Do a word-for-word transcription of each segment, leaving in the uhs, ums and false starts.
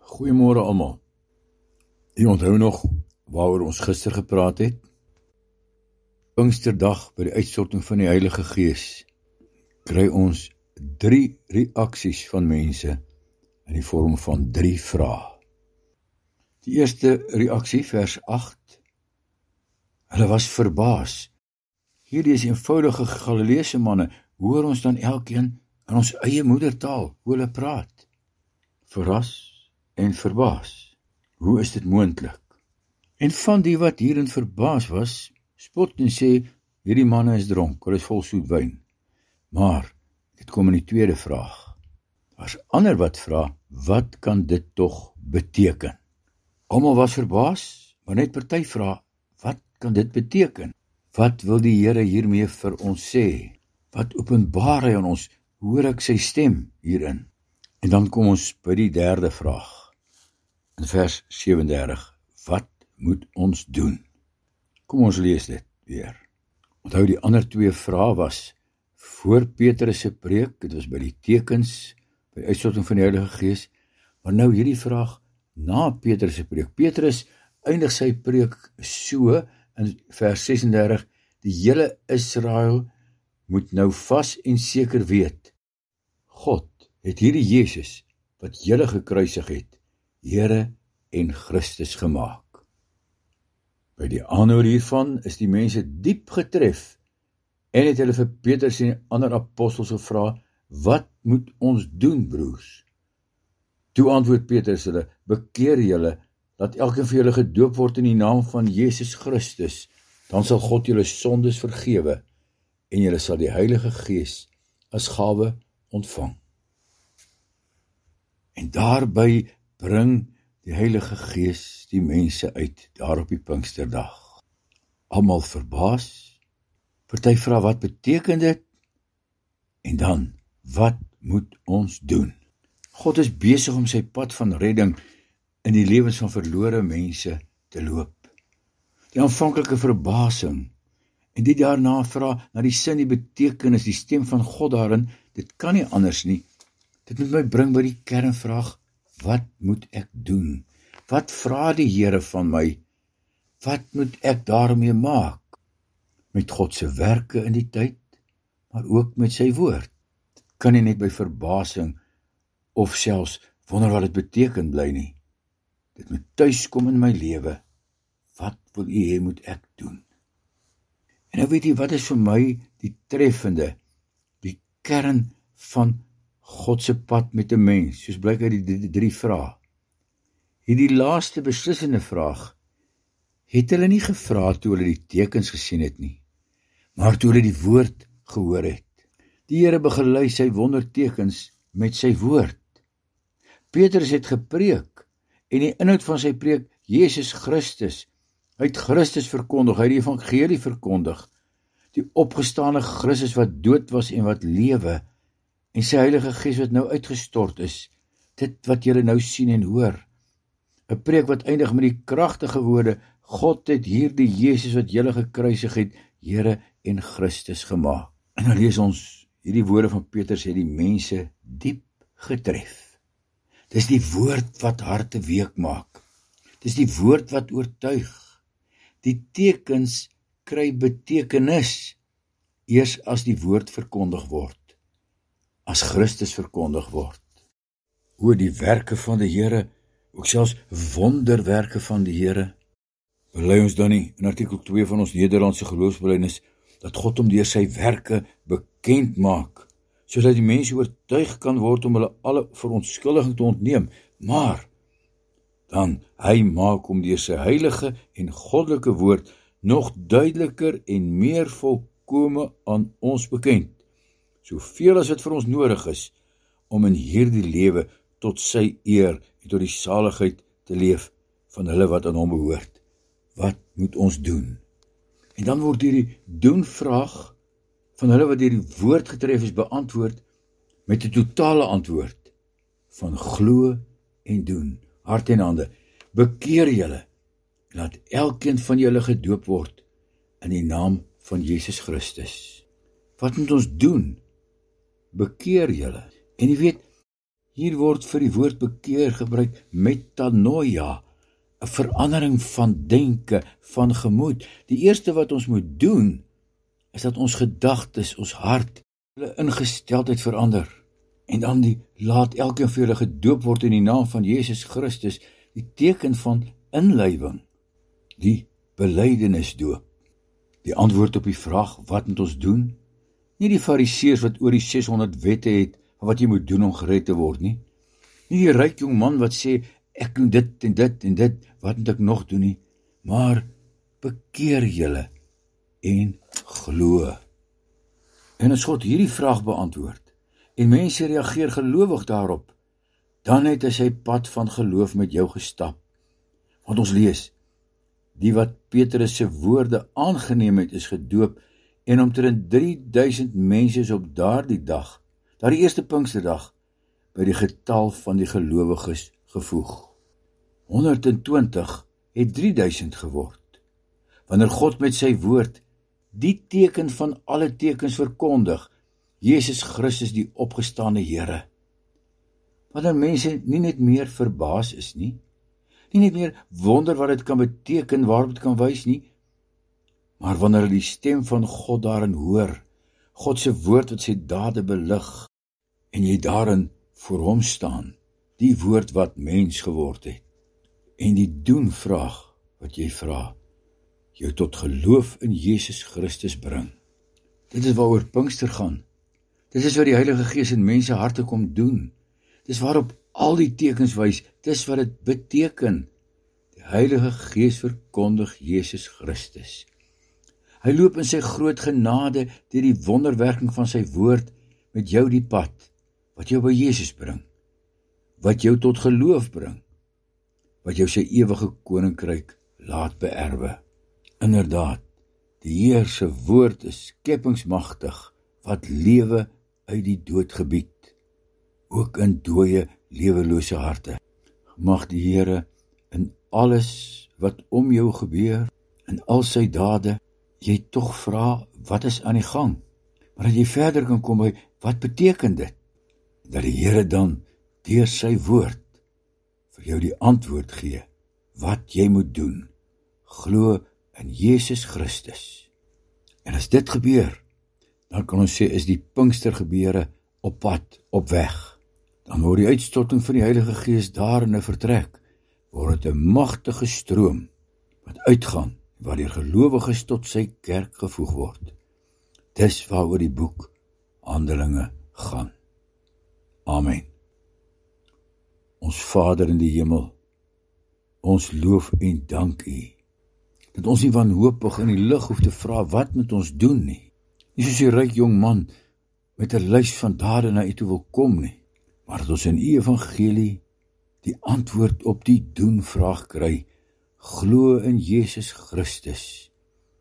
Goeiemôre almal. Jy onthou nog waaroor ons gister gepraat het? Pinksterdag by die uitstorting van die Heilige Gees kry ons drie reaksies van mense in die vorm van drie vrae. Die eerste reaksie, vers agt, hulle was verbaas. Hierdie is eenvoudige Galileese manne, hoor ons dan elkeen in ons eie moedertaal, hoe hulle praat. Verras en verbaas. Hoe is dit moontlik? En van die wat hierin verbaas was, spot en sê, hierdie manne is dronk, hulle is vol soet wyn. Maar, dit kom in die tweede vraag. Daar's ander wat vra, wat kan dit tog beteken? Almal was verbaas, maar net party vra, wat kan dit beteken? Wat wil die Here hiermee vir ons sê? Wat openbaar hy aan ons? Hoor ek sy stem hierin? En dan kom ons by die derde vraag. In vers ses en dertig, wat moet ons doen? Kom ons lees dit weer. Onthou die ander twee vrae was, voor Petrus se preek, dit was by die tekens, by die uitstorting van die Heilige Gees, maar nou hierdie vraag, na Petrus se preek. Petrus eindig sy preek so, in vers ses en dertig, die hele Israel moet nou vas en seker weet, God het hierdie Jesus, wat julle gekruisig het, Here en Christus gemaak. By die aanhoor hiervan is die mense diep getref en het hulle vir Petrus en ander apostels gevra, wat moet ons doen, broers? Toe antwoord Petrus hulle, bekeer julle, dat elkeen van julle gedoop word in die naam van Jesus Christus, dan sal God julle sondes vergewe en julle sal die Heilige Gees as gawe ontvang. En daarby bring die Heilige Gees die mense uit, daar op die Pinksterdag. Almal verbaas, party vra wat beteken dit? En dan, wat moet ons doen? God is besig om sy pad van redding in die lewens van verlore mense te loop. Die aanvanklike verbasing, en die daarna vra na die sin, die betekenis, die stem van God daarin, dit kan nie anders nie. Dit moet my bring by die kernvraag, wat moet ek doen? Wat vra die Here van my? Wat moet ek daarmee maak? Met God se werke in die tyd, maar ook met sy woord. Kan nie net by verbasing of selfs wonder wat dit beteken bly nie. Dit moet tuiskom in my lewe. Wat wil U hê moet ek doen? En nou weet jy, wat is vir my die treffende, die kern van God se pad met 'n mens, soos blyk uit die, die, die drie vrae. Hierdie laaste beslissende vraag, het hulle nie gevra toe hulle die tekens gesien het nie, maar toe hulle die woord gehoor het. Die Here begelei sy wondertekens met sy woord. Petrus het gepreek, en die inhoud van sy preek, Jesus Christus, hy het Christus verkondig, hy het die evangelie verkondig, die opgestane Christus wat dood was en wat lewe, en sy Heilige Gees wat nou uitgestort is, dit wat julle nou sien en hoor. 'n Preek wat eindig met die kragtige woorde, God het hierdie Jesus wat julle gekruisig het, Here en Christus gemaak. En dan lees ons, hierdie woorde van Petrus het die mense diep getref. Dis die woord wat harte week maak. Dis die woord wat oortuig. Die tekens kry betekenis, eers as die woord verkondig word. As Christus verkondig word. Oor die werke van die Here, ook selfs wonderwerke van die Here. Bely ons dan nie in artikel twee van ons Nederlandse geloofsbelijdenis, dat God hom deur sy werke bekend maak, sodat die mense oortuig kan word om hulle alle verontskuldiging te ontneem, maar dan hy maak hom deur sy heilige en goddelike woord nog duideliker en meer volkome aan ons bekend, soveel as wat vir ons nodig is, om in hierdie lewe tot sy eer en tot die saligheid te leef van hulle wat aan hom behoort. Wat moet ons doen? En dan word hierdie doen-vraag van hulle wat deur die woord getref is beantwoord met 'n totale antwoord van glo en doen, hart en hande. Bekeer julle, laat elkeen van julle gedoop word in die naam van Jesus Christus. Wat moet ons doen? Bekeer julle. En jy weet, Hier word vir die woord bekeer gebruik metanoia, 'n verandering van denke, van gemoed. Die eerste wat ons moet doen, is dat ons gedagtes, ons hart, hulle ingesteldheid verander. En dan die, laat elkeen van julle gedoop word in die naam van Jesus Christus, die teken van inlywing, die belydenisdoop. Die antwoord op die vraag, wat moet ons doen? Nie die fariseërs wat oor die seshonderd wette het, van wat jy moet doen om gered te word nie. Nie die ryk jong man wat sê, ek doen dit en dit en dit, wat moet ek nog doen nie? Maar bekeer julle en glo. En as God hierdie vraag beantwoord, en mense reageer gelowig daarop, dan het hy sy pad van geloof met jou gestap. Want ons lees, die wat Petrus se woorde aangeneem het, is gedoop, en omtrent drie duisend mense is op daardie dag, daardie eerste Pinksterdag, by die getal van die gelowiges gevoeg. honderd en twintig het drie duisend geword. Wanneer God met sy woord die teken van alle tekens verkondig, Jesus Christus die opgestane Here. Wanneer mense nie net meer verbaas is nie, nie net meer wonder wat dit kan beteken, waarop dit kan wys nie, maar wanneer hulle die stem van God daarin hoor, God se woord wat sy dade belig, en jy daarin voor hom staan, die woord wat mens geword het, en die doen-vraag wat jy vra, jou tot geloof in Jesus Christus bring. Dit is waaroor Pinkster gaan. Dit is wat die Heilige Gees in mense harte kom doen. Dit is waarop al die tekens wys, dit is wat dit beteken. Die Heilige Gees verkondig Jesus Christus. Hy loop in sy groot genade deur die wonderwerking van sy woord met jou die pad, wat jou by Jesus bring, wat jou tot geloof bring, wat jou sy ewige koninkryk laat beerwe. Inderdaad, die Heer se woord is skepingsmagtig, wat lewe uit die dood gebied, ook in dooie, lewelose harte. Mag die Here in alles wat om jou gebeur, in al sy dade, jy tog vra, wat is aan die gang? Maar dat jy verder kan kom by, wat beteken dit? Dat die Here dan, deur sy woord, vir jou die antwoord gee, wat jy moet doen. Glo in Jesus Christus. En as dit gebeur, dan kan ons sê, is die Pinkstergebeure op pad, op weg. Dan word die uitstorting van die Heilige Gees daar in 'n vertrek, word dit 'n magtige stroom, wat uitgaan, waardeur gelowiges tot sy kerk gevoeg word. Dis waaroor die boek Handelinge gaan. Amen. Ons Vader in die hemel, ons loof en dank U, dat ons nie wanhoopig in die lug hoef te vra, wat moet ons doen nie. Nie soos die ryk jong man met 'n lys van dade na U toe wil kom nie, maar dat ons in U evangelie die antwoord op die doen-vraag kry. Glo in Jesus Christus.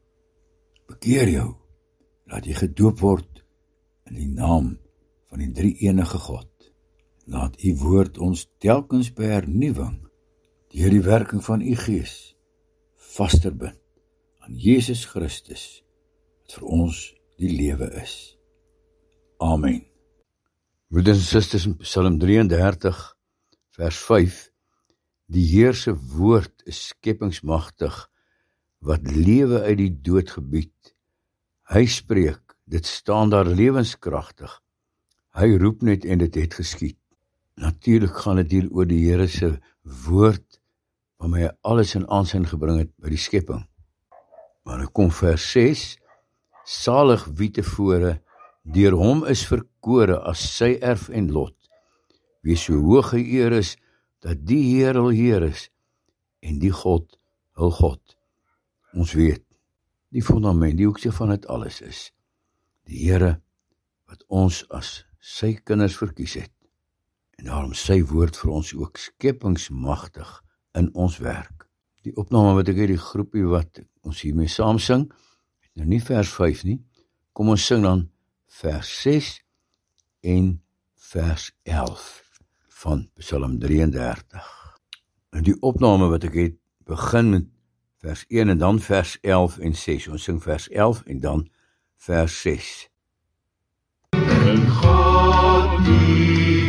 Bekeer jou, laat jy gedoop word in die naam van die drie-enige God. Laat U woord ons telkens by hernuwing, deur die werking van U Gees, vasterbind aan Jesus Christus, wat vir ons die lewe is. Amen. Broeders en susters, in Psalm drieëndertig, vers vyf, die Heer se woord is skepingsmagtig, wat lewe uit die dood gebied. Hy spreek, dit staan daar lewenskragtig. Hy roep net en dit het geskied. Natuurlik gaan dit hier oor die Here se woord, waarmee hy alles in aansien gebring het by die skepping. Maar dan kom vers ses, salig wie tevore, deur hom is verkore as sy erf en lot, wie so hoog geëer is, dat die Heer hul Heer is, en die God hul God. Ons weet, die fundament, die hoekse van het alles is, die Here, wat ons as sy kinders verkies het, en daarom sy woord vir ons ook skepingsmagtig in ons werk. Die opname wat ek het, die groepie wat ons hiermee saam sing, het nou nie vers vyf nie, kom ons sing dan vers ses en vers elf van Psalm drieëndertig. En die opname wat ek het, begin met vers een en dan vers elf en ses. Ons sing vers elf en dan vers ses. En God, die God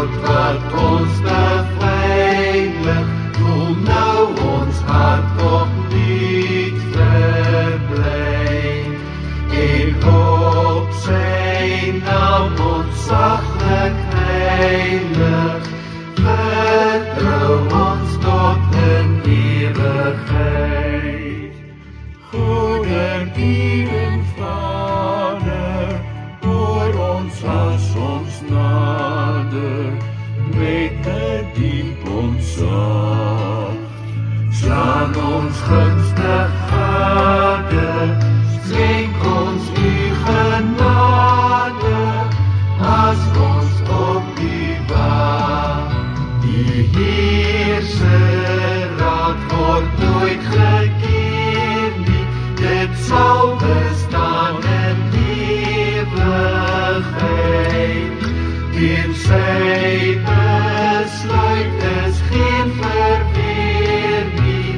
God wat ons beveilig, voel nou ons hart opnuut verbly. En op sy naam ons saglik heilig, vertrou ons tot in ewigheid. Goedertieren Vader, hoor ons as ons nader, met 'n diep ontzag. Slaan ons gunstig gade, skenk ons u genade, as ons op u wag. Die Heerse raad word nooit gekeer nie, dit sal bestaan in ewigheid. Teen sy besluit is geen verweer nie,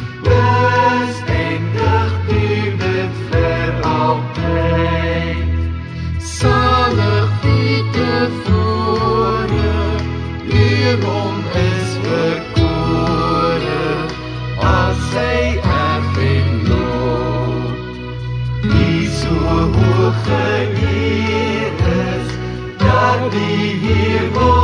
bestendig duur dit vir altyd. Salig wie tevore, hierom is verkore, as sy erf en lot. Die so hoog geëer is, dat die Heer